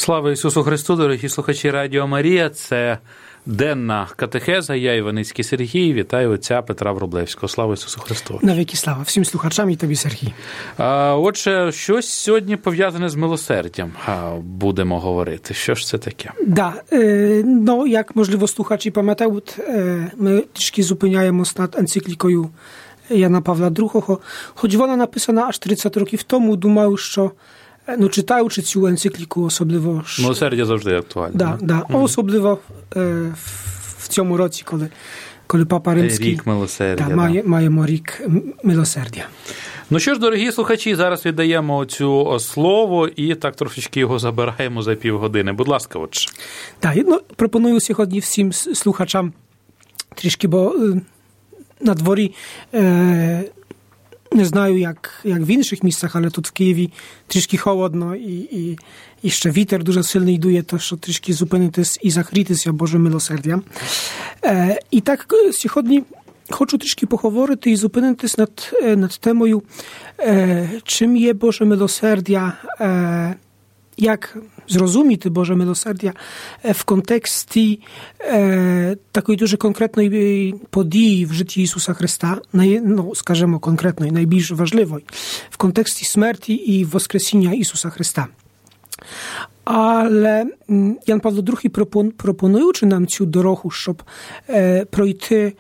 Слава Ісусу Христу, дорогі слухачі Радіо Марія. Це денна катехеза. Я, Іваницький Сергій, вітаю отця Петра Врублевського. Слава Ісусу Христу. Навіки слава всім слухачам і тобі, Сергій. Отже, щось сьогодні пов'язане з милосердям будемо говорити. Що ж це таке? No, як, можливо, слухачі пам'ятають, ми трішки зупиняємось над енциклікою Jana Pawła II, choć вона написана аж 30 років тому, думаю, що читаючи цю енцикліку особливо... Милосердя завжди актуальне. Особливо в цьому році, коли Папа Римський... Рік милосердя. Маємо рік милосердя. Ну що ж, дорогі слухачі, зараз віддаємо цю слово і так трошечки його забираємо за півгодини. Будь ласка, отже. Пропоную сьогодні всім слухачам трішки, бо на дворі... Не знаю, як в інших місцях, але тут в Києві трішки холодно і ще вітер дуже сильний дує, то що трішки зупинитись і захрітися Божим милосердям. І так сьогодні хочу трішки поговорити і зупинитись над темою, чим є Боже милосердя, як зрозуміти Боже милосердя в контексті такої дуже конкретної події в житті Ісуса Христа, скажімо конкретної, найбільш важливої, в контексті смерті і воскресіння Ісуса Христа. Але Ян Павло II, пропонуючи нам цю дорогу, щоб пройти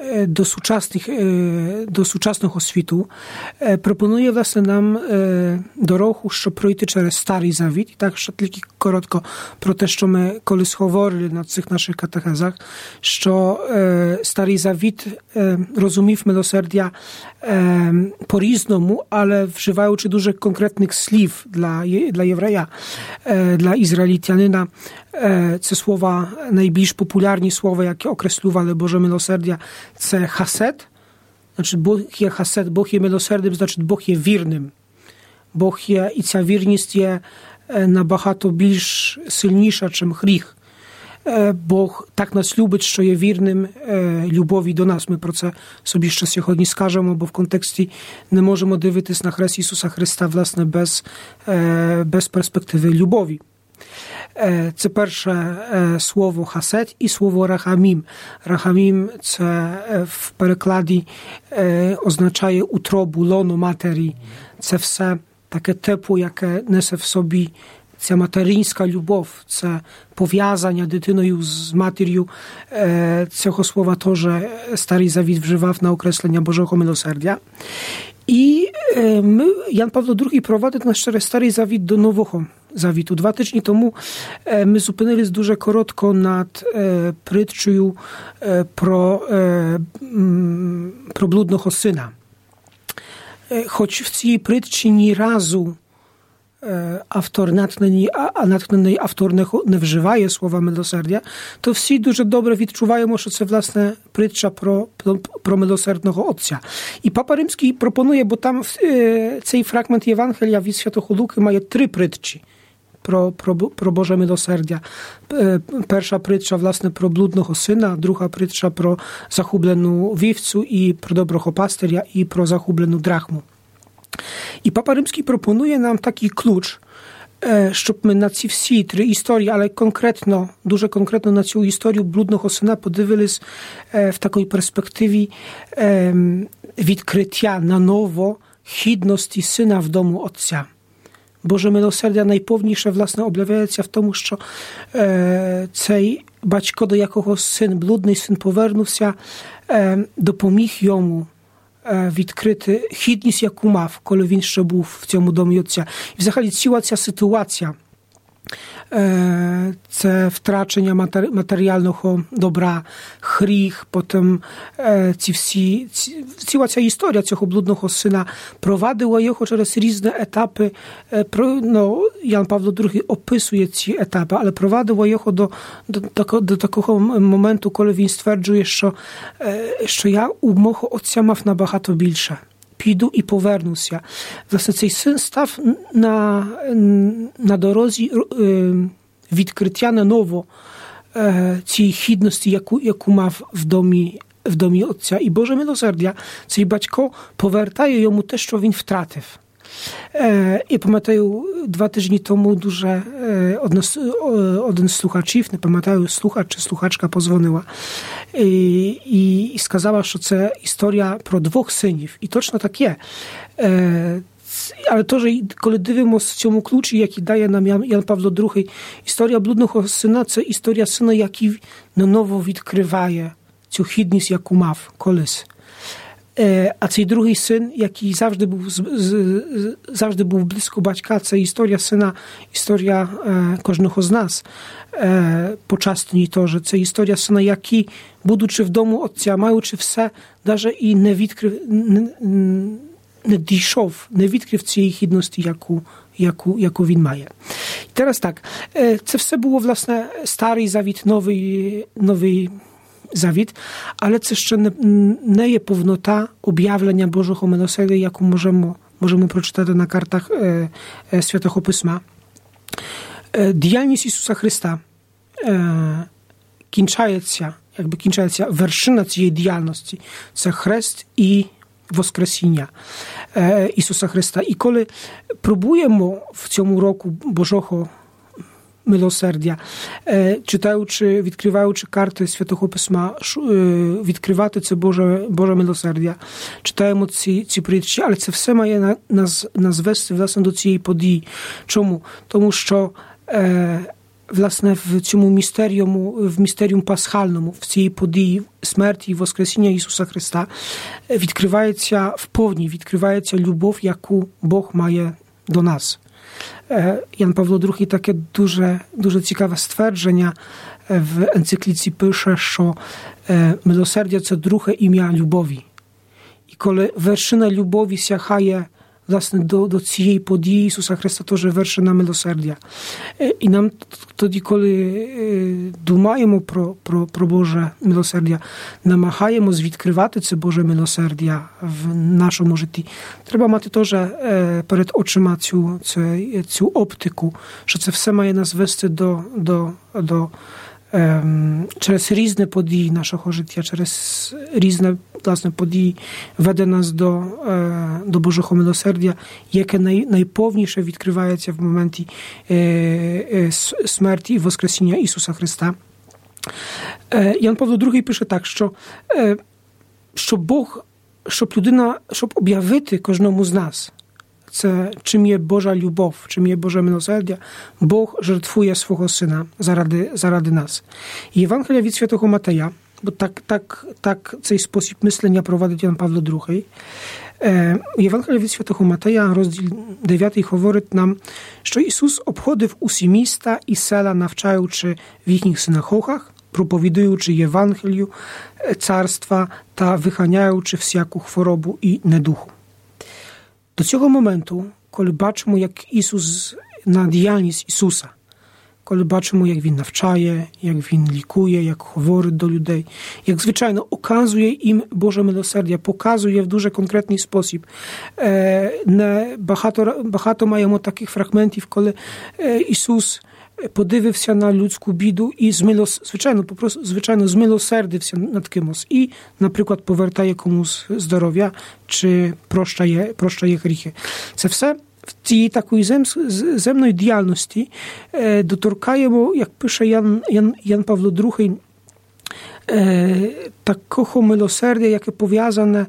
до сучасного світу, пропонує, власне, нам дорогу, щоб пройти через Старий Завіт. І так, ще тільки коротко про те, що ми колись говорили на цих наших катехезах, що Старий Завіт розумів милосердя по-різному, ale wżywający дуже конкретних слів для єврея, для ізраїльтянина. Це слова, найбільш популярні слова, які окреслювали Боже милосердя, це хасед. Значить, Бог є хасед, Бог є милосердним, значить, Бог є вірним. Бог є, і ця вірність є набагато більш сильніша, ніж гріх. Бог так нас любить, що є вірним любові до нас. Ми про це собі ще сьогодні скажемо, бо в контексті не можемо дивитись на хрест Ісуса Христа, власне, без перспективи любові. Це перше слово хасед і слово рахамім. Рахамім – це в перекладі означає утробу, лоно матері. Це все таке тепло, яке несе в собі ця материнська любов, це пов'язання дитиною з матір'ю. Цього слова теж Старий Завіт вживав на окреслення Божого милосердя. І Ян Павло II провадить нас через Старий Завіт до Нового Завіту. 2 тижні тому ми зупинились дуже коротко над притчею про блудного сина. Хоч в цій притчі ні разу автор натхнений автор не вживає слова милосердя, то всі дуже добре відчуваємо, що це, власне, притча про милосердного Отця. І Папа Римський пропонує, бо там цей фрагмент Євангелія від Святого Луки має 3 притчі про Боже милосердя. Перша притча, власне, про блудного сина, друга притча про загублену вівцю і про доброго пастиря і про загублену драхму. І Папа Римський пропонує нам такий ключ, щоб ми на ці всі 3 історії, але конкретно, дуже конкретно на цю історію блудного сина подивились в такій перспективі відкриття на ново гідності сина в дому Отця. Боже милосердя найповніше, власне, об'являється в тому, що цей батько, до якого блудний син повернувся, допоміг йому відкрити гідність, яку мав, коли він ще був в цьому домі Отця. І взагалі ціла ця ситуація, це втрачення матеріального добра, гріх, потім ціла ця історія цього блудного сина провадила його через різні етапи. Ян Павло II описує ці етапи, але провадила його до такого моменту, коли він стверджує, що я у мого Отця мав набагато більше. Піду і повернуся. Власне, цей син став на дорозі відкриття на ново цієї гідності, яку мав в домі Отця. І Боже милосердя, цей батько повертає йому те, що він втратив. Я пам'ятаю, 2 тижні тому дуже один з слухачів, не пам'ятаю, слухач чи слухачка позвонила і сказала, що це історія про 2 синів. І точно так є. Але теж, коли дивимося в цьому ключі, який дає нам Ян Павло II, історія блудного сина – це історія сина, який наново відкриває цю хідність, яку мав колись. А цей другий син, який завжди був близько батька, це історія сина, історія кожного з нас. Почасні теж. Це історія сина, який, будучи в дому отця, маючи все, навіть і не відкрив, не дійшов, не відкрив цієї хідності, яку він має. І зараз так, це все було, власне, старий завіт, новий завіт, але це ще не є повнота об'явлення Божого милосердя, яку можемо прочитати на картах Святого Письма. Діяльність Ісуса Христа кінчається вершина цієї діяльності. Це хрест і воскресіння Ісуса Христа. І коли пробуємо в цьому року Божого милосердя, читаючи, відкриваючи карти Святого Письма, відкривати це Боже милосердя, читаємо ці притчі, але це все має нас вести, власне, до цієї події. Чому? Тому що власне, в цьому містеріум пасхальному, в цій події смерті і воскресіння Ісуса Христа відкривається любов, яку Бог має до нас. Ян Павло II таке дуже, дуже цікаве ствердження в енцикліці пише, що милосердя – це друге ім'я любові. І коли вершина любові сягає власне до цієї події Ісуса Христа, теж вершина милосердя. І нам тоді, коли думаємо про Боже милосердя, намагаємось відкривати це Боже милосердя в нашому житті, треба мати теж перед очима цю оптику, що це все має нас вести через різні події нашого життя, через різні, власне, події веде нас до Божого милосердя, яке найповніше відкривається в моменті смерті і воскресіння Ісуса Христа. Ян Павло II пише так, щоб об'явити кожному з нас, це czym є Boża любов, czym є Боже милосердя, Бог жертвує свого Сина заради нас. І Євангелія від Святого Матея, бо так цей спосіб мислення провадить Ян Павло II. Євангелія від Святого Матея, розділ 9, говорить нам, що Ісус обходив усі міста і села, навчаючи в їхніх синагогах, проповідуючи Євангелію царства та виганяючи всяку хворобу і недуху. До цього моменту, коли бачимо, як на діяльність Ісуса, коли бачимо, як Він навчає, як Він лікує, як говорить до людей, як, звичайно, оказує їм Боже милосердя, показує в дуже конкретний спосіб. Багато маємо таких фрагментів, коли Ісус подивився на людську біду і звичайно змилосердився над кимось і, наприклад, повертає комусь здоров'я чи прощає гріхи. Це все в цій такої земної діяльності доторкаємо, як пише Ян Павло II, такого милосердя, яке пов'язане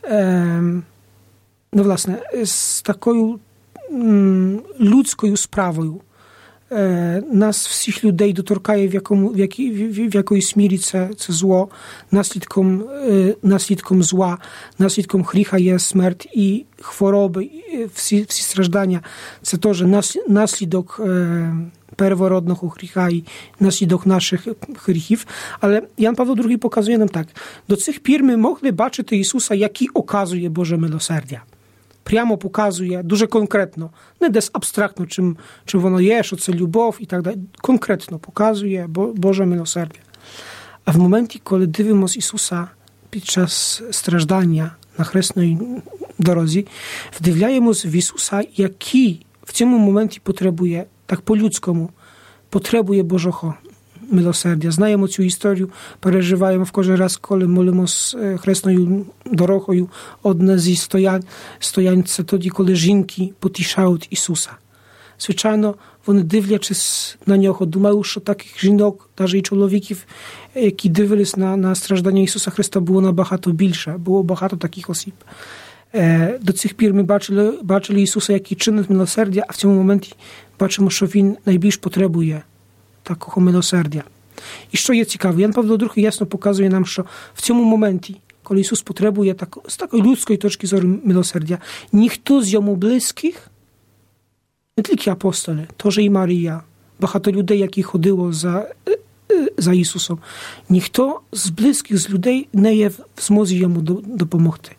власне, з такою людською справою. Нас всіх людей доторкає в якоїсь мірі це зло, наслідком зла, наслідком гріха є смерть і хвороби, всі страждання. Це теж наслідок первородного гріха і наслідок наших гріхів. Але Ян Павло II показує нам так. До цих пір ми могли бачити Ісуса, який оказує Боже милосердя. Прямо показує, дуже конкретно, не десь абстрактно, чим воно є, що це любов і так далі. Конкретно показує Боже милосердя. А в моменті, коли дивимося Ісуса під час страждання на хресній дорозі, вдивляємось в Ісуса, який в цьому моменті потребує, так по-людському, потребує Божого милосердя. Знаємо цю історію, переживаємо в кожен раз, коли молимо з хресною дорогою. Одне зі стоянь це тоді, коли жінки потішають Ісуса. Звичайно, вони, дивлячись на нього, думають, що таких жінок, навіть і чоловіків, які дивились на страждання Ісуса Христа, було набагато більше. Було багато таких осіб. До цих пір ми бачили Ісуса, який чинить милосердя, а в цьому моменті бачимо, що Він найбільш потребує такого милосердя. І що є цікаво, Ян Павло II ясно показує нам, що в цьому моменті, коли Ісус потребує з такої людської точки зору милосердя, ніхто з йому близьких, не тільки апостоли, теж і Марія, багато людей, які ходило за Ісусом, ніхто з близьких, з людей не є в змозі йому допомогти.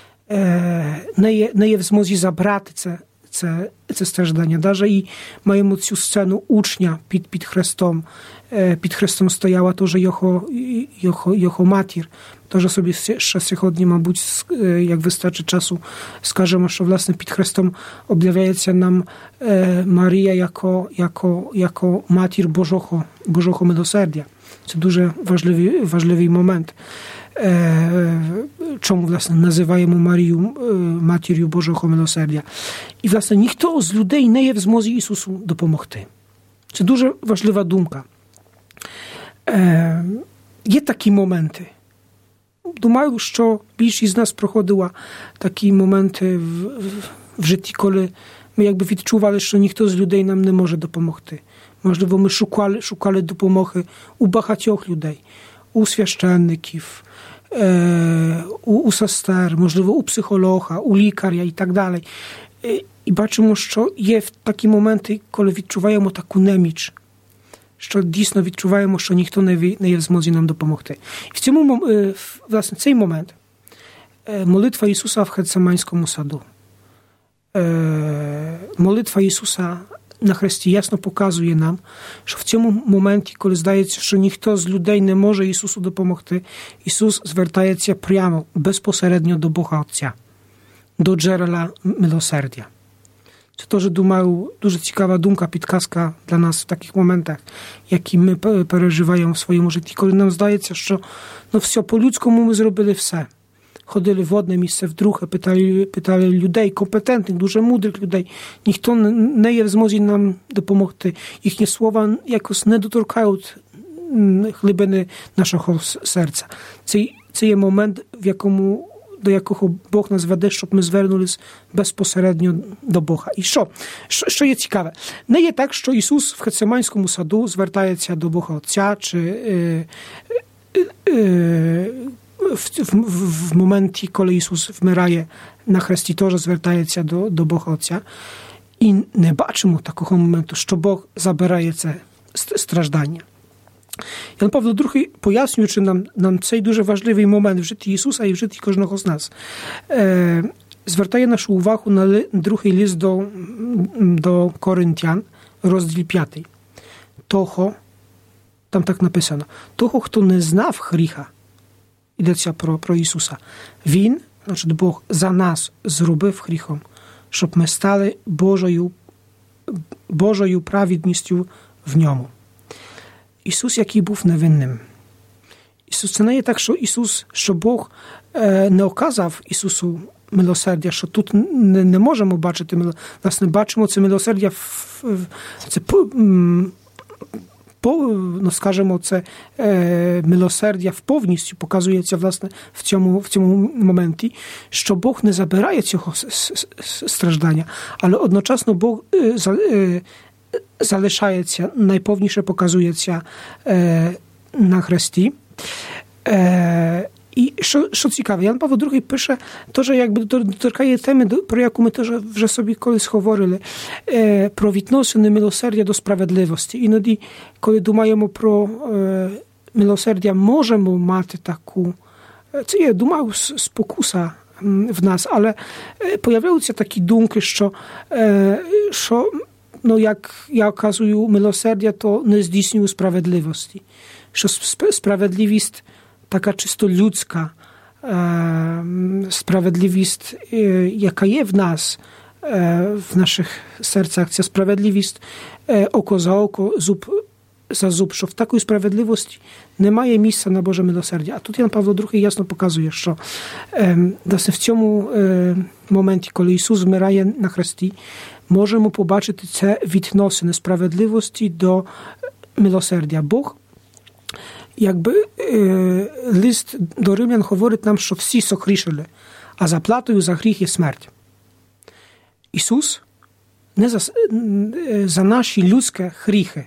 Не є в змозі забрати це страждання. Навіть і маємо цю сцену учня під хрестом. Під хрестом стояла теж його матір. Теж собі ще сьогодні, мабуть, як вистачить часу, скажемо, що, власне, під хрестом об'являється нам Марія як матір Божого милосердя. Це дуже важливий момент. Чому, власне, називаємо Марію матір'ю Божого милосердя. І, власне, ніхто з людей не є в змозі Ісусу допомогти. Це дуже важлива думка. Є такі моменти. Думаю, що більшість з нас проходила такі моменти в житті, коли ми якби відчували, що ніхто з людей нам не може допомогти. Можливо, ми шукали допомоги у багатьох людей, у священників, у сестер, можливо, у психолога, у лікаря і так далі. І бачимо, що є такі моменти, коли відчуваємо таку неміч, що дійсно відчуваємо, що ніхто не є в змозі нам допомогти. І в цьому, власне, цей момент молитва Ісуса в Гециманському саду. Молитва Ісуса на хресті ясно показує нам, що в цьому моменті, коли здається, що ніхто з людей не може Ісусу допомогти, Ісус звертається прямо, безпосередньо до Бога Отця, до джерела милосердя. Це теж, думаю, дуже цікава думка, підказка для нас в таких моментах, які ми переживаємо в своєму житті, коли нам здається, що все, по-людському ми зробили все. Ходили в одне місце, в друге, питали людей, компетентних, дуже мудрих людей. Ніхто не є в змозі нам допомогти. Їхні слова якось не доторкають глибини нашого серця. Це є момент, до якого Бог нас веде, щоб ми звернулись безпосередньо до Бога. І що є цікаве? Не є так, що Ісус в Гециманському саду звертається до Бога Отця, чи в моменті, коли Ісус вмирає на хресті, теж звертається до Бога Отця. І не бачимо такого моменту, що Бог забирає це страждання. Ян Павло II, пояснюючи нам цей дуже важливий момент в житті Ісуса і в житті кожного з нас, звертає нашу увагу на другий лист до Коринтян, розділ 5. Того, там так написано, того, хто не знав гріха, йдеться про Ісуса. Він, значить Бог, за нас зробив гріхом, щоб ми стали Божою праведністю в ньому. Ісус, який був невинним. Ісус, це не є так, що Бог не оказав Ісусу милосердя, що тут не можемо бачити, власне, бачимо це милосердя, скажімо, це милосердя в повністю показується, власне, в цьому моменті, що Бог не забирає цього страждання, але одночасно Бог залишається, найповніше показується на хресті. І що цікаве, Ян Павло II пише, теж якби доторкає теми, про яку ми теж вже собі колись говорили, про відносини милосердя до справедливості. Іноді, коли думаємо про милосердя, можемо мати таку, це є, думаю, спокуса в нас, але появляються такі думки, що як я оказую милосердя, то не здійснюю справедливості. Що справедливість така чисто людська, справедливість, яка є в нас, в наших серцях, ця справедливість око за око, за зуб, що в такої справедливості немає місця на Боже милосердя. А тут Ян Павло II ясно показує, що власне в цьому моменті, коли Ісус вмирає на хресті, можемо побачити це відносини справедливості до милосердя. Бог, якби лист до Римлян говорить нам, що всі согрішили, а заплатою за гріх є смерть. Ісус не за наші людські гріхи,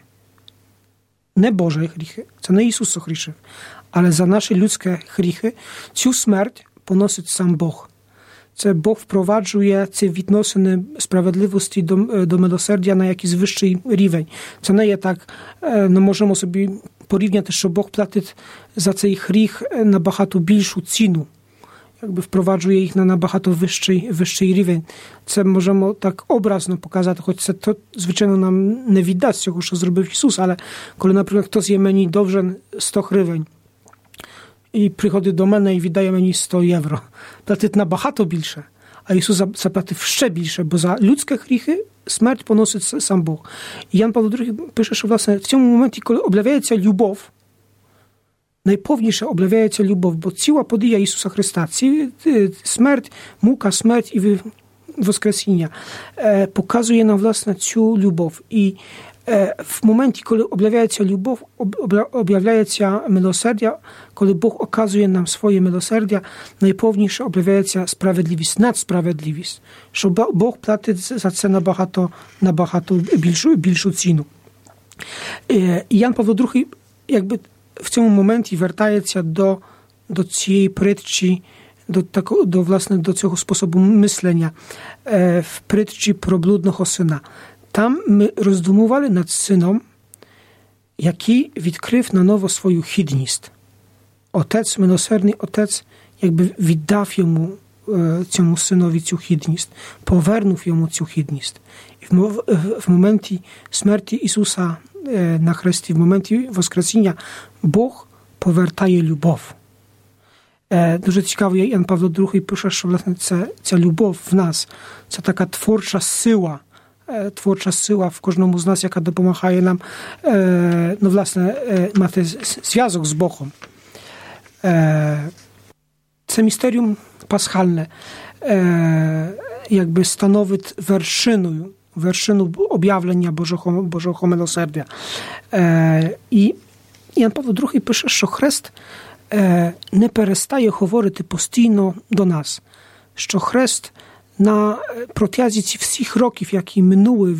не Божі гріхи, це не Ісус согрішив, але за наші людські гріхи цю смерть поносить сам Бог. Це Бог впроваджує ці відносини справедливості до милосердя на якийсь вищий рівень. Це не є так, не можемо собі порівняти, що Бог платить за цей гріх набагато більшу ціну. Jakby wprowadzuje ich na nabagато wyższy рівень. Це можемо так образно показати, хоч це то, звичайно, нам не віддасть цього, що зробив Ісус, але коли, наприклад, хтось є мені довжен 100 гривень і приходить до мене і віддає мені 100 євро, платить набагато більше, а Ісус заплатив ще більше, бо за людські гріхи смерть поносить сам Бог. І Ян Павло II пише, що, власне, в цьому моменті, коли об'являється любов, найповніше об'являється любов, бо ціла подія Ісуса Христа, смерть, мука, смерть і воскресіння показує нам, власне, цю любов. І в моменті, коли об'являється любов, об'являється милосердя, коли Бог оказує нам своє милосердя, найповніше об'являється справедливість, надсправедливість, що Бог платить за це набагато більшу ціну. І Ян Павло II, якби, в цьому моменті вертається до цієї притчі, власне, до цього способу мислення в притчі про блудного сина. Там ми роздумували над сином, який відкрив на ново свою хідність. Отець, милосердний отець, якби віддав йому, цьому синові, цю хідність, повернув йому цю хідність. І в моменті смерті Ісуса на хресті, в моменті воскресіння, Бог повертає любов. Дуже цікаво, Ян Павло II пише, що, власне, ця любов в нас, це така творча сила в кожному з нас, яка допомагає нам, власне, мати зв'язок з Богом. Це містеріум пасхальне, якби становить вершину об'явлення Божого милосердя. І Ян Павло II пише, що хрест не перестає говорити постійно до нас, що хрест на протязі цих всіх років, які минули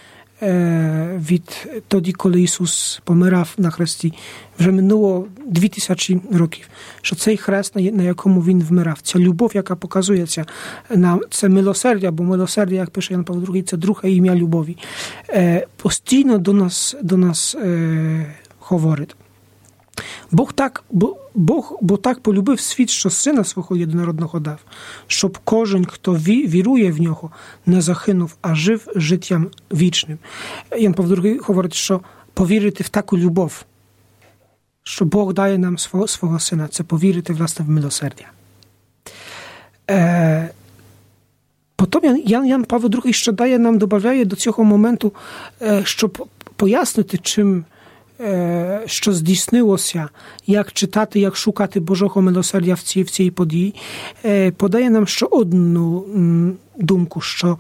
від тоді, коли Ісус помирав на хресті, вже минуло 2000 років, що цей хрест, на якому Він вмирав, ця любов, яка показується, це милосердя, бо милосердя, як пише Ян Павло II, це друге ім'я любові, постійно до нас говорить. Бо так полюбив світ, що Сина свого єдинородного дав, щоб кожен, хто вірує в Нього, не загинув, а жив життям вічним. Ян Павло II говорить, що повірити в таку любов, що Бог дає нам свого Сина, це повірити, власне, в милосердя. Потім Ян Павло II ще додає до цього моменту, щоб пояснити, чим що здійснилося, як читати, як шукати Божого милосердя в цій події, подає нам ще одну думку, що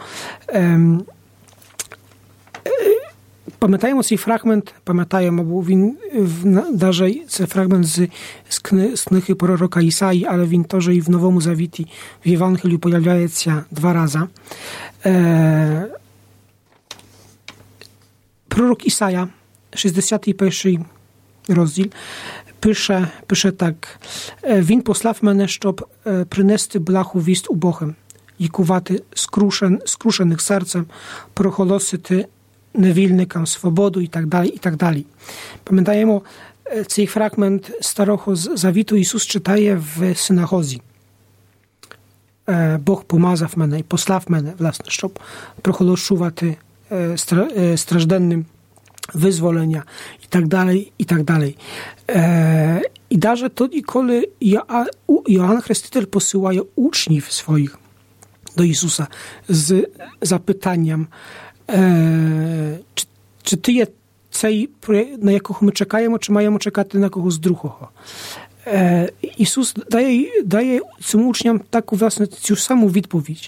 пам'ятаємо цей фрагмент, бо він, навіть це фрагмент з книги пророка Ісаї, але він теж і в Новому Завіті, в Євангелію появляється 2 рази. Пророк Ісая, 61 розділ, пише так: «Він послав мене, щоб принести благу вість убогим, лікувати скрушених серцем, проголосити невільникам свободу» і так далі, і так далі. Пам'ятаємо, цей фрагмент Старого Завіту Ісус читає в синагозі. Бог помазав мене і послав мене, власне, щоб проголошувати стражденним визволення і так далі, і так далі. І навіть тоді, коли Йоанн Хреститель посилає учнів своїх до Ісуса з запитанням, чи ти є цей, на якого ми чекаємо, чи маємо чекати на когось другого. Ісус дає цим учням таку, власне, цю саму відповідь.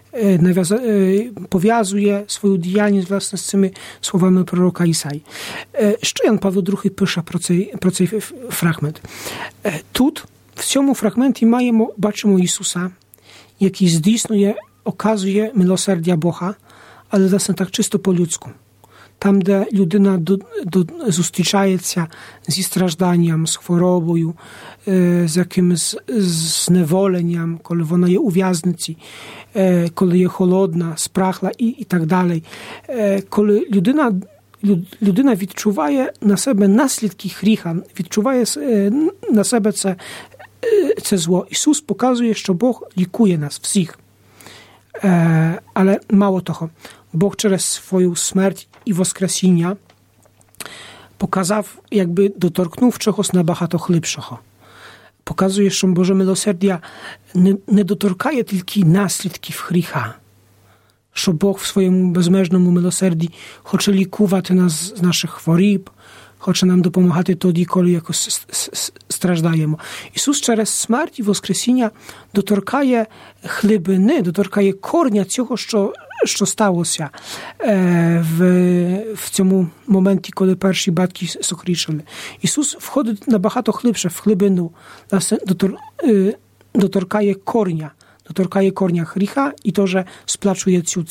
Пов'язує свою діяльність, власне, з цими словами пророка Ісаї. Що Ян Павло II пише про цей фрагмент? Тут, в цьому фрагменті бачимо Ісуса, який здійснює, оказує милосердя Бога, але, власне, так чисто по-людську. Там, де людина зустрічається зі стражданням, з хворобою, з якимось зневоленням, коли вона є у в'язниці, коли є холодна, спрахла і так далі. Коли людина відчуває на себе наслідки гріха, відчуває на себе це зло. Ісус показує, що Бог лікує нас всіх. Ale mało tego, Bóg przez swoją śmierć i woskresenia pokazał, jakby dotorknął czegoś nabagато глибшого. Pokazuje, że Boże miłosierdzia nie dotorkuje tylko naslідків гріха, że Bóg w swoim bezmierznym miłosierdziu chce likować nas z naszych chworób, chce nam dopomagać wtedy, kiedy jakoś stраждаємо. Ісус через смерть і воскресіння доторкає глибини, доторкає корня цього, що сталося в цьому моменті, коли перші батьки согрішили. Ісус входить набагато глибше в глибину, доторкає корня гріха і теж сплачує цю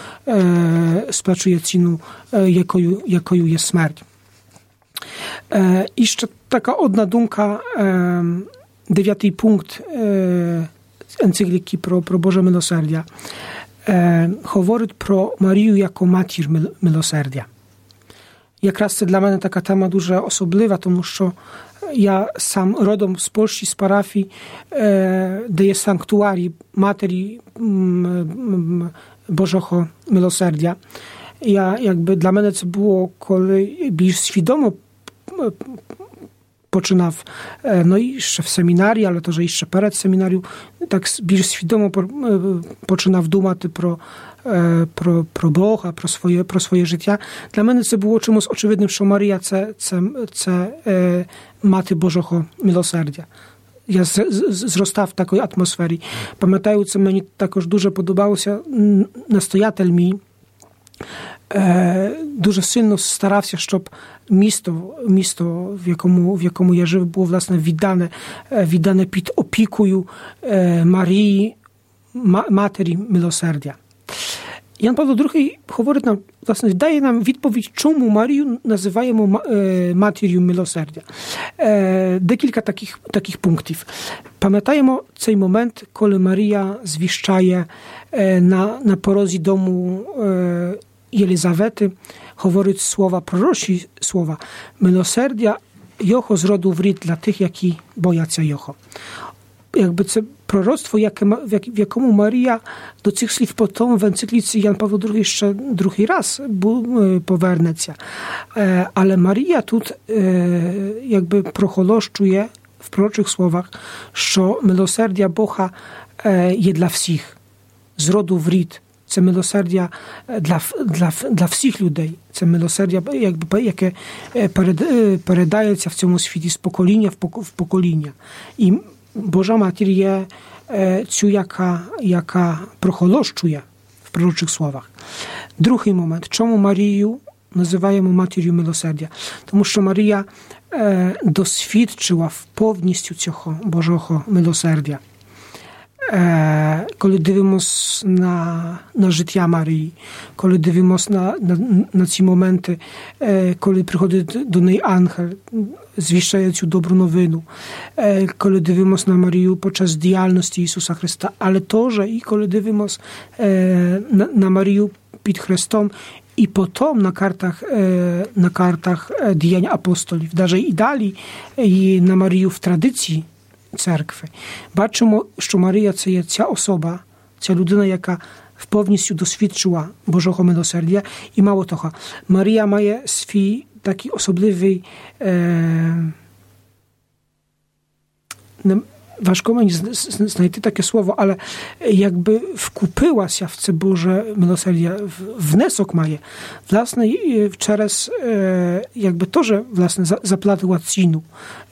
ціну, якою є смерть. Jeszcze taka odna dumka, 9 punkt encykliki pro Boże Milosierdzia. Говорить про Марію як матір милосердя. Якраз це для мене така тема дуже особлива, тому що я сам родом з Польщі, з парафії, де є санктуарій Матері Божого Милосердя. Dla mnie to było, kiedy bільш świadomo poczynав, no i jeszcze w seminarium, ale to, że jeszcze przed seminarium, tak bільш świadomo poczynав думати про Бога, про своє життя. Для мене це було чимось очевидним, що Марія це мати Божого милосердя. Я зростав в такій атмосфері. Пам'ятаю, це мені також дуже подобалося. Настоятель мій дуже сильно старався, щоб місто, в якому я жив, було, власне, віддане під опікою Марії, Матері Милосердя. Ян Павло II говорить нам, власне, дає нам відповідь, чому Марію називаємо матір'ю милосердя. Декілька таких пунктів. Пам'ятаємо цей момент, коли Марія звіщає на порозі дому Єлизавети, говорить слова, пророчі слова, милосердя Його з роду в рід для тих, які бояться Його. Jakby це proroctwo, w jakiemu Maria do tych słów potem w encyklice Jan Paweł II jeszcze drugi raz poвернеться. Ale Maria tu jakby procholoszczuje w proroczych słowach, że miłosierdzia Boga jest dla wszystkich, z rodu w rід. Це милосердя для всіх людей. Це милосердя, яке передається в цьому світі з покоління в покоління. І Boża Mater je цю, яка прохолощує в пророчих словах. Другий момент. Чому Марію називаємо матір'ю милосердя? Тому що Марія досвідчила повністю цього Божого милосердя. Коли дивимося на життя Марії, коли дивимося на ці моменти, коли приходить до неї ангел, звіщає цю добру новину, коли дивимося на Марію podczas діяльності Ісуса Христа, але теж і коли дивимося на Марію під Христом, і потім на картах діянь апостолів, навіть і далі, і на Марію в традиції церкви. Бачимо, що Марія – це є ця особа, ця людина, яка повністю досвідчила Божого милосердя. І мало того, Марія має свій такий особливий Важко мені знайти таке słowo, ale jakby wkupyła się w це Боже милосердя, внесок має, власне, через, якби теж, власне, заплатила ціну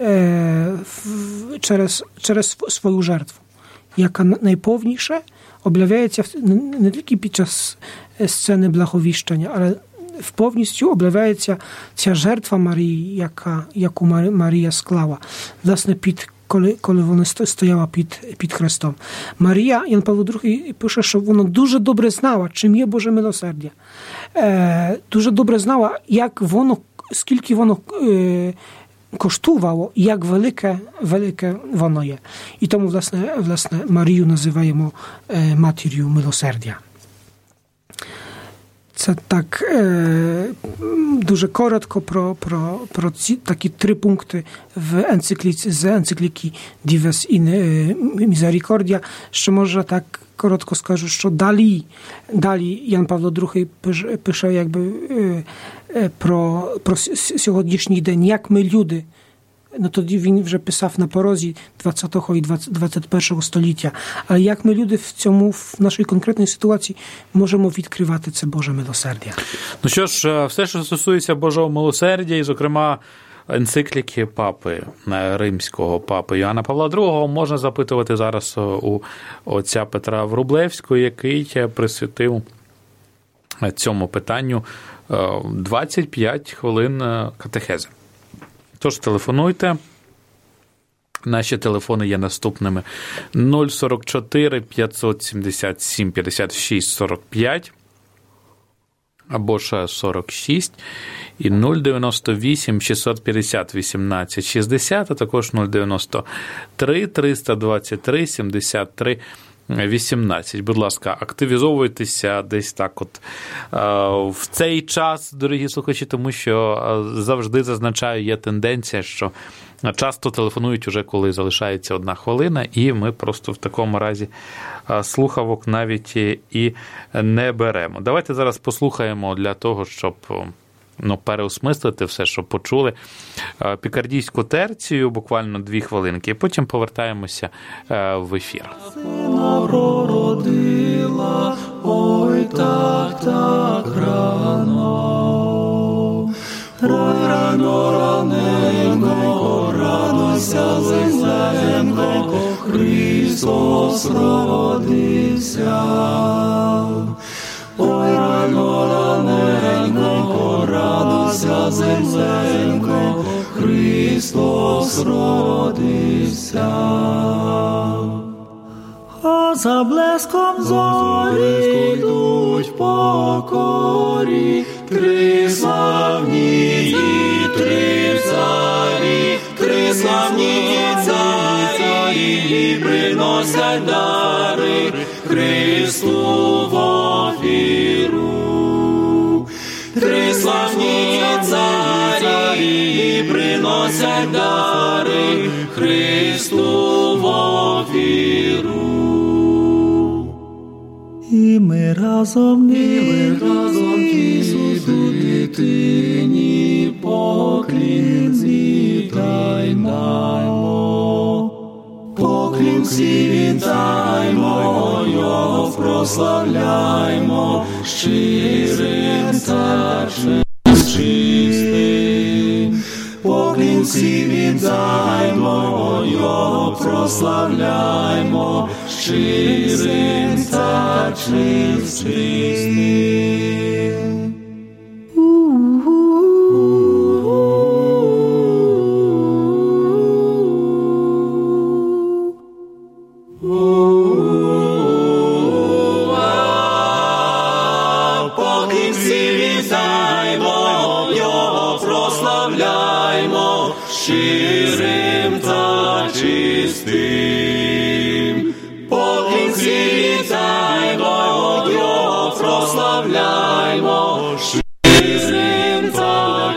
через свою жертву, яка найповніше об'являється не тільки під час сцени благовіщення, але в повністю об'являється ця жертва Марії, яку Марія склала, власне, коли вона стояла під Христом. Марія, Ян Павло II пише, що вона дуже добре знала, чим є Боже милосердя. Дуже добре знала, скільки воно коштувало, як велике воно є. І тому, власне, Марію називаємо матір'ю милосердя. Це так дуже коротко про ці такі 3 пункти з енцикліки Dives in Misericordia, що може так коротко скажу, що далі Ян Павло II пише якби про сьогоднішній день, як ми люди. No тоді він вже писав на порозі 20-го і 21-го століття. Але як ми люди в нашій конкретній ситуації можемо відкривати це Боже милосердя? Ну що ж, все, що стосується Божого милосердя, і, зокрема, енцикліки папи, римського папи Йоанна Павла II, можна запитувати зараз у отця Петра Врублевського, який присвятив цьому питанню 25 хвилин катехези. Тож телефонуйте. Наші телефони є наступними: 044 577 56 45 або ж 46 і 098 650 18 60, а також 093 323 73 18. Будь ласка, активізовуйтеся десь так от в цей час, дорогі слухачі, тому що завжди, зазначаю, є тенденція, що часто телефонують уже, коли залишається 1 хвилина, і ми просто в такому разі слухавок навіть і не беремо. Давайте зараз послухаємо для того, щоб переосмислити все, що почули, пікардійську терцію, буквально 2 хвилинки, і потім повертаємося в ефір. Родила, ой, так рано. Ой, раненько, радуйся, земленько, Христос родився. Ой, раненько, радуйся, земленько, Христос родився. А за блеском зорі йдуть покорі 3 славні, 3 царі, 3 славні царі, приносять дари Христу в офіру. 3 славні царі, приносять дари Христу в офіру. І ми разом Ісусу дитині поклін зітаймо. Поклін зітаймо, Його прославляймо, щирим серцем чистим. Поклін віддаймо, Його прославляймо, щирим та чистим. Поклін віддаймо, Його прославляймо, щирим та чистим. Поклін віддаймо, Його прославляймо, щирим та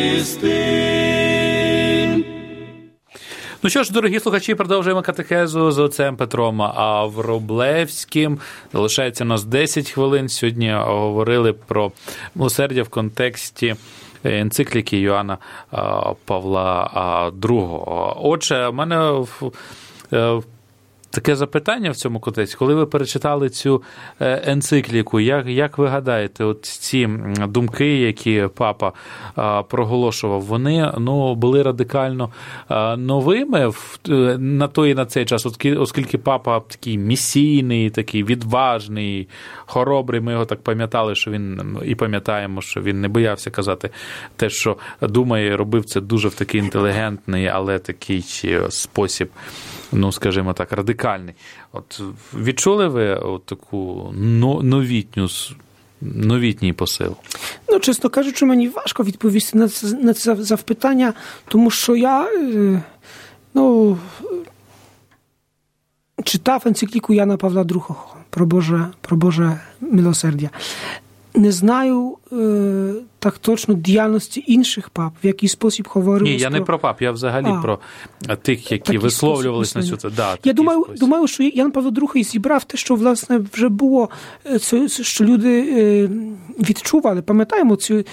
чистим. Ну що ж, дорогі слухачі, продовжуємо катехезу з отцем Петром Врублевським. Залишається у нас 10 хвилин. Сьогодні говорили про милосердя в контексті енцикліки Йоанна Павла II. Отже, в мене Таке запитання в цьому контексті. Коли ви перечитали цю енцикліку, як ви гадаєте, от ці думки, які папа проголошував, вони були радикально новими на той і на цей час, оскільки папа такий місійний, такий відважний, хоробрий, ми його так пам'ятали, що він, і пам'ятаємо, що він не боявся казати те, що думає, робив це дуже в такий інтелігентний, але такий спосіб, скажімо так, радикальний. От відчули ви от таку новітній посил? Чесно кажучи, мені важко відповісти на це запитання, тому що я читав енцикліку Jana Pawła II про Боже милосердя. Не знаю так точно діяльності інших пап, в який спосіб говорили. Ні, я не про пап, я взагалі про тих, які висловлювалися на цю. Я думаю, що Ян Павло II зібрав те, що, власне, вже було, що люди відчували. Пам'ятаємо цю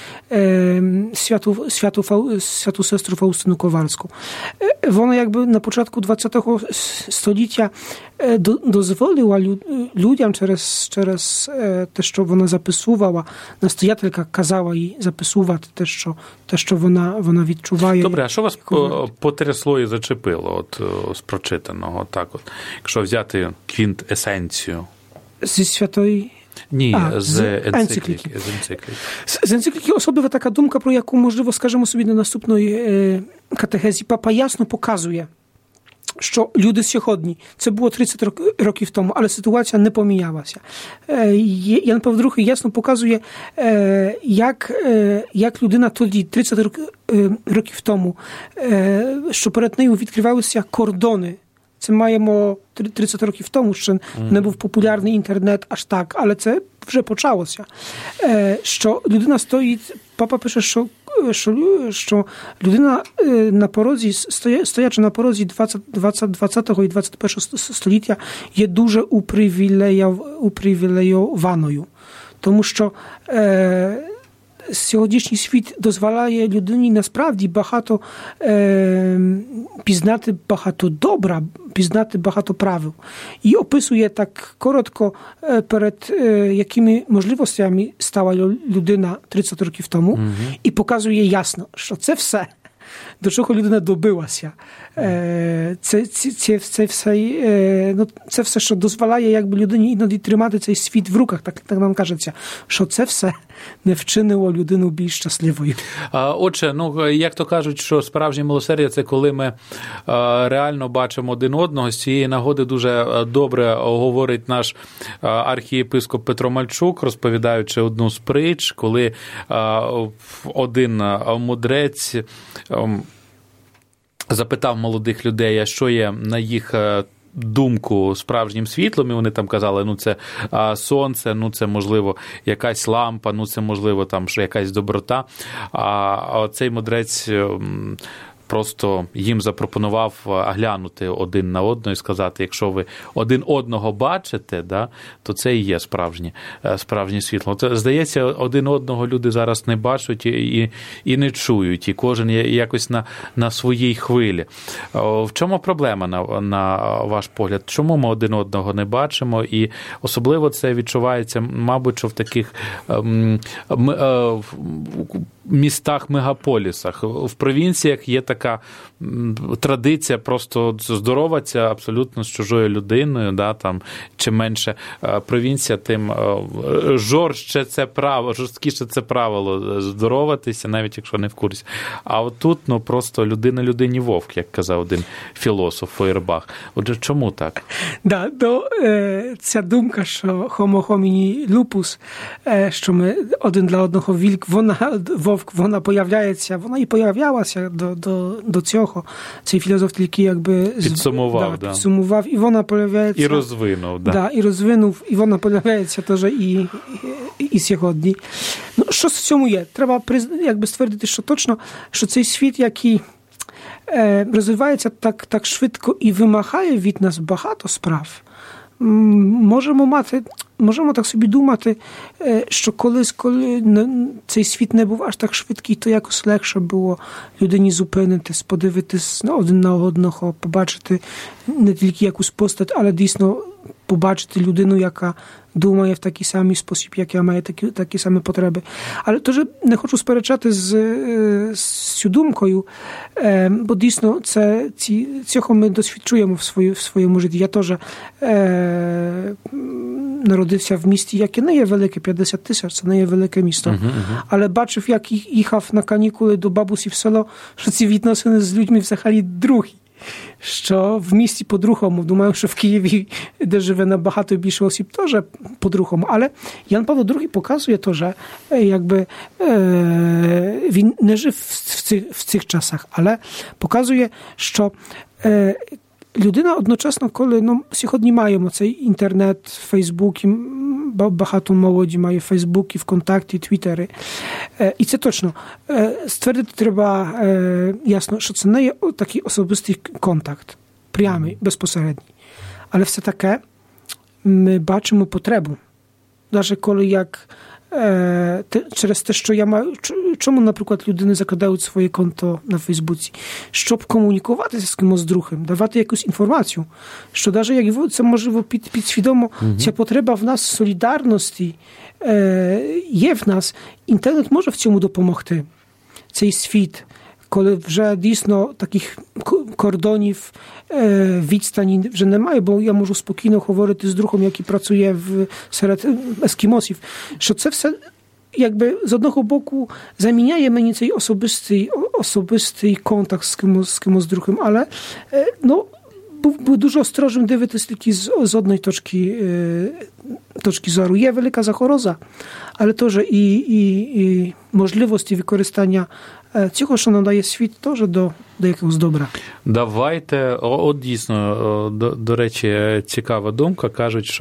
святу сестру Фаустину Ковальську. Вона, якби, на початку ХХ століття дозволила людям через те, що вона записувала, настоятелька казала їй записувати те, що вона відчуває. Добре, а що вас потрясло і зачепило от з прочитаного? Так от, якщо взяти квінтесенцію. Зі святої... Ні, з енцикліки. З енцикліки особлива така думка, про яку, можливо, скажемо собі на наступної катехезі. Папа ясно показує, що люди сьогодні, це було 30 років тому, але ситуація не помінялася. Ян Павло II ясно показує, як людина тоді, 30 років тому, що перед нею відкривалися кордони. Це маємо 30 років тому, ще не був популярний інтернет аж так, але це вже почалося. Що людина стоїть, папа пише, що людина на порозі, стоячи на порозі 20 і 21 століття, є дуже упривілейованою. Тому що сьогоднішній світ дозволяє людині насправді багато пізнати багато добра, пізнати багато правил. І описує так коротко, перед якими можливостями стала людина 30 років тому, і показує ясно, що це все, до чого людина добилася. Це все, що дозволяє якби людині іноді тримати цей світ в руках, так нам кажеться, що це все не вчинило людину більш щасливою. Отже, як то кажуть, що справжнє милосердя – це коли ми реально бачимо один одного. З цієї нагоди дуже добре говорить наш архієпископ Петро Мальчук, розповідаючи одну з притч, коли один мудрець запитав молодих людей, а що є на їх думку справжнім світлом, і вони там казали, це сонце, це, можливо, якась лампа, це, можливо, там, що якась доброта. А цей мудрець просто їм запропонував глянути один на одного і сказати, якщо ви один одного бачите, то це і є справжнє світло. Здається, один одного люди зараз не бачать і не чують, і кожен якось на своїй хвилі. В чому проблема, на ваш погляд? Чому ми один одного не бачимо? І особливо це відчувається, мабуть, що в таких містах-мегаполісах. В провінціях є така традиція просто здороватися абсолютно з чужою людиною, там, чим менше провінція, тим жорсткіше це правило здороватися, навіть якщо не в курсі. А отут, просто людина людині вовк, як казав один філософ Фойербах. Отже, чому так? Ця думка, що homo homini lupus, що ми один для одного вовк, вона появляється, вона і появлялася до цього. Цей філософ тільки якби підсумував, і вона появляється. І розвинув. І розвинув, і вона появляється теж і сьогодні. Що в цьому є? Треба якби ствердити, що точно, що цей світ, який розвивається так швидко і вимагає від нас багато справ, можемо мати можемо так собі думати, що колись, коли цей світ не був аж так швидкий, то якось легше було людині зупинитись, подивитись один на одного, побачити не тільки якусь постать, але дійсно побачити людину, яка думає в такий самий спосіб, як я, має такі самі потреби. Але теж не хочу сперечати з цю думкою, бо дійсно цього ми досвідчуємо в своєму житті. Я теж народився в місті, яке не є велике, 50 тисяч, це не є велике місто. Але бачив, як їхав на канікули до бабусі в село, що ці відносини з людьми взагалі другі. Що в місті по-другому, думаю, що в Києві, де живе набагато більше осіб, теж по-другому. Але Ян Павло II показує теж, якби він не жив в цих часах, але показує, що людина одночасно, коли сьогодні маємо цей інтернет, Фейсбук, багато молоді має Фейсбуки, ВКонтакті, Твіттери. І це точно. Ствердити треба ясно, що це не є такий особистий контакт, прямий, безпосередній. Але все таке ми бачимо потребу. Навіть коли як через те, що я маю... Чому, наприклад, люди закладають своє конто на Фейсбуці? Щоб комунікуватися з кимось другим, давати якусь інформацію. Що навіть як це, можливо, підсвідомо, ця потреба в нас солідарності є в нас. Інтернет може в цьому допомогти. Цей світ, коли вже дійсно таких кордонів, відстані вже немає, бо я можу спокійно говорити з другом, який працює серед ескімосів, що це все якби з одного боку заміняє мені цей особистий контакт з кимось другим, але був дуже осторожним дивитися тільки з одної точки зору. Є велика загроза, але теж і можливості використання цього, що нам дає світ, теж до якогось добра. Давайте, от дійсно, до речі, цікава думка.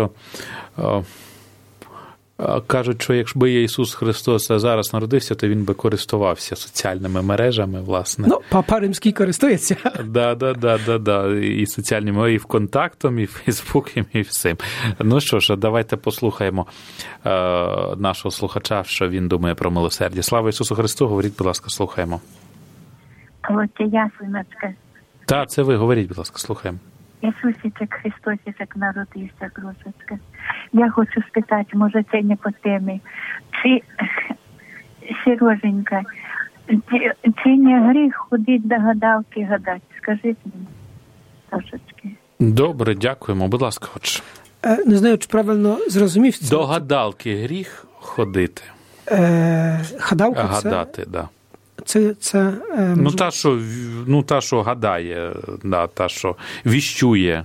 Кажуть, що якби Ісус Христос зараз народився, то він би користувався соціальними мережами, власне. Папа Римський користується. Да. І соціальними, і ВКонтактом, і Фейсбуком, і всім. Ну що ж, давайте послухаємо нашого слухача, що він думає про милосердя. Слава Ісусу Христу, говоріть, будь ласка, слухаємо. От я, синочка. Так, це ви, говоріть, будь ласка, слухаємо. Ісусічек Христосічек народився, кружечка. Я хочу спитати, може це не по темі, чи, Сереженька, чи не гріх ходить до гадалки гадати? Скажіть мені, трошечки. Добре, дякуємо. Будь ласка, хоч. Не знаю, чи правильно зрозумів. До гадалки гріх ходити? Гадалка гадати, так. Да. Це та, що гадає, да, та, що віщує.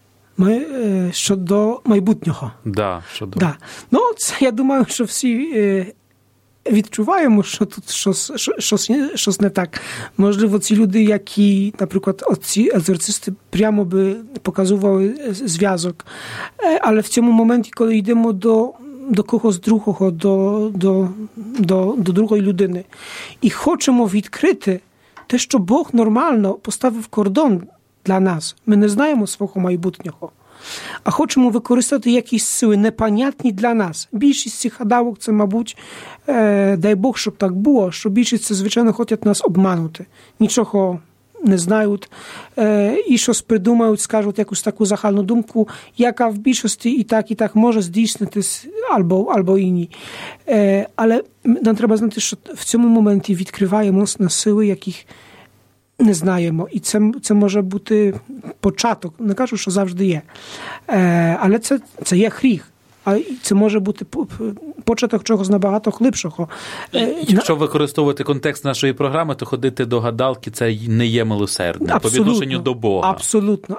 Щодо майбутнього. Да, щодо. Да. Це, я думаю, що всі відчуваємо, що тут щось не так. Можливо, ці люди, які, наприклад, ці екзорцисти прямо би показували зв'язок. Але в цьому моменті, коли йдемо до когось другого, до другої людини. І хочемо відкрити те, що Бог нормально поставив кордон для нас. Ми не знаємо свого майбутнього. А хочемо використати якісь сили непонятні для нас. Більшість цих гадалок, це, мабуть, дай Бог, щоб так було, що більшість це, звичайно, хочуть нас обманути. Нічого не знають, і щось придумають, скажуть якусь таку загальну думку, яка в більшості і так може здійснитись, або і ні. Але нам треба знати, що в цьому моменті відкриваємо на сили, яких не знаємо. І це може бути початок. Не кажу, що завжди є. Але це є гріх. А це може бути початок чогось набагато глибшого. Якщо використовувати контекст нашої програми, то ходити до гадалки – це не є милосердне по відношенню до Бога. Абсолютно.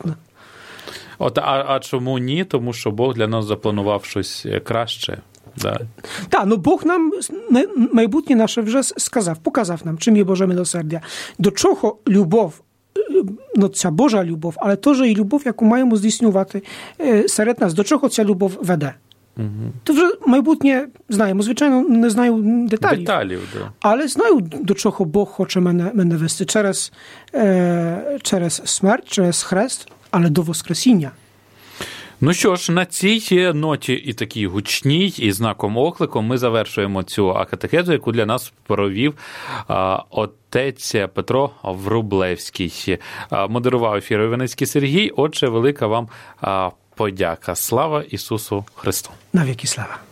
А чому ні? Тому що Бог для нас запланував щось краще. Да. Так, Бог нам майбутнє наше вже показав нам, чим є Боже милосердя. До чого любов, ця Божа любов, але теж і любов, яку маємо здійснювати серед нас. До чого ця любов веде? То вже майбутнє знаємо. Звичайно, не знаю деталів. Да. Але знаю, до чого Бог хоче мене вести. Через смерть, через хрест, але до воскресіння. Ну що ж, на цій ноті і такій гучній, і знаком оклику ми завершуємо цю акатехезу, яку для нас провів отець Петро Врублевський. Модерував ефір Іваницький Сергій. Отже, велика вам подяка. Слава Ісусу Христу! Навіки слава!